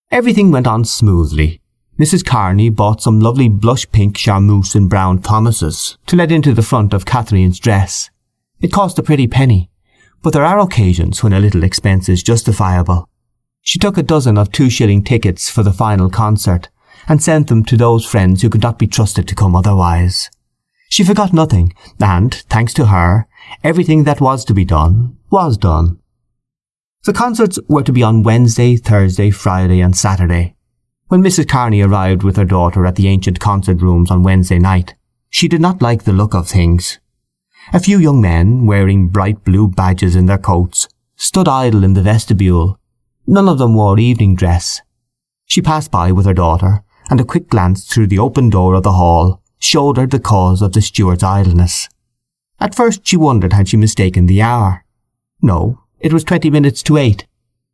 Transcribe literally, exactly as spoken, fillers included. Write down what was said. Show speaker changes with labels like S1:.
S1: Everything went on smoothly. Missus Carney bought some lovely blush-pink charmeuse in brown Thomases to let into the front of Catherine's dress. It cost a pretty penny, but there are occasions when a little expense is justifiable. She took a dozen of two-shilling tickets for the final concert and sent them to those friends who could not be trusted to come otherwise. She forgot nothing, and, thanks to her, everything that was to be done was done. The concerts were to be on Wednesday, Thursday, Friday and Saturday. When Missus Carney arrived with her daughter at the ancient concert rooms on Wednesday night, she did not like the look of things. A few young men, wearing bright blue badges in their coats, stood idle in the vestibule. None of them wore evening dress. She passed by with her daughter, and a quick glance through the open door of the hall showed her the cause of the steward's idleness. At first she wondered had she mistaken the hour. No, it was twenty minutes to eight.